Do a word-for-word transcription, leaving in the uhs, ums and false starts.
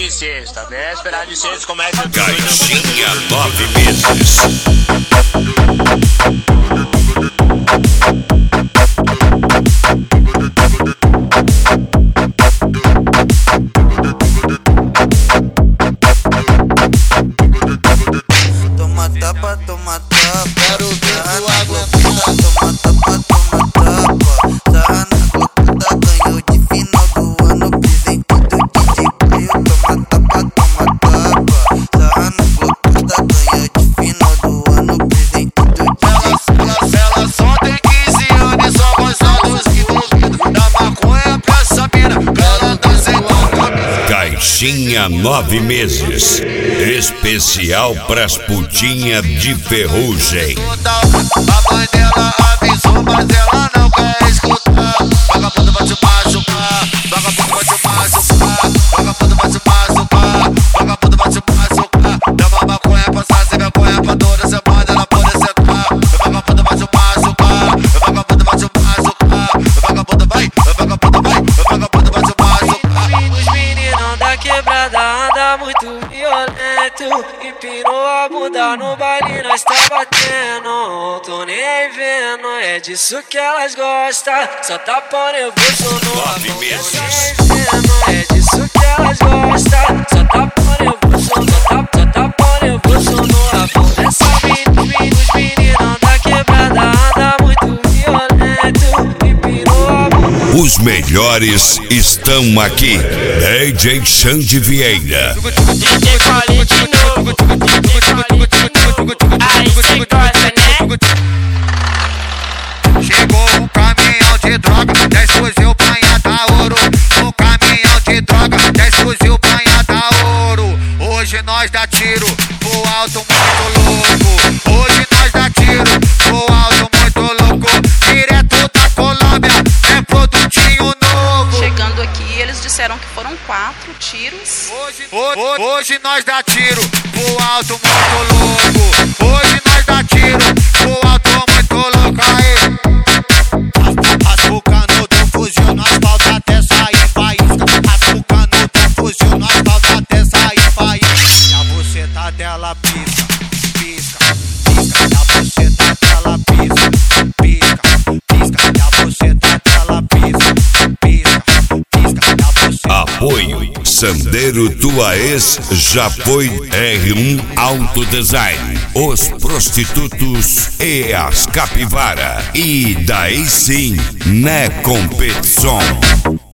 de sexta, véspera de sexta, começa o Caixinha nove meses. Toma tapa, toma tapa. Quero ver tu aguentar. Toma tapa, toma tapa. Sarra na cocada, ganhou de final do ano. Presente do D J Caio. Toma tapa, toma tapa. Sarra na cocada, ganhou de final do ano. Presente do D J Caio. Ela só tem quinze anos e só gosta dos envolvidos. Da maconha pra essa mina, pra ela andar sem camisa. Caixinha nove meses. Especial pras putinhas de ferrugem. A mãe dela avisou, mas ela não quer escutar. Vagabundo vai te machucar, vagabundo vai te machucar, vagabundo vai te machucar, vagabundo vai te machucar. Dá uma maconha pra sair vergonha pra toda semana ela pode sentar. Vagabundo vai te machucar, vagabundo vai te machucar, vagabundo vai, vagabundo vai, vagabundo vai te machucar. Os meninos da quebrada andam muito violento. Empinou a bunda no baile, nós tá batendo. Tô nem vendo, é disso que elas gostam. Só tá pau nervoso no Nove meses. Tô nem vendo, é disso que elas gostam. Só tá pau nervoso, só tá, só tá pau nervoso no avô. Essa menina, os meninos da quebrada andam muito violento. Empinou a bunda. Os melhores estão aqui. D J Xande Vieira. D J Paulinho de novo, D J Paulinho de novo. Aí cê gosta, né? Chegou um caminhão de droga, dez fuzil banha da ouro. Um caminhão de droga, dez fuzil banha da ouro. Hoje nós dá tiro pro alto muito louco. Hoje nós dá tiro pro alto muito louco. Direto da Colômbia, é produtinho novo. Chegando aqui, eles disseram que foram quatro tiros. Hoje, hoje, hoje nós dá tiro pro alto muito louco. Hoje nós dá tiro pro alto muito louco. Aí, açucando do fuzil no asfalto até sair faísca. Açucando do fuzil no asfalto até sair faísca. E a buceta dela pisca, pisca, pisca. E a buceta dela pisca, pisca, pisca. E a buceta dela pisca, pisca, pisca. E a buceta. Apoio Sandero Tua Ex já foi R um Auto Design. Os prostitutos e as capivara. E daí sim, né competição.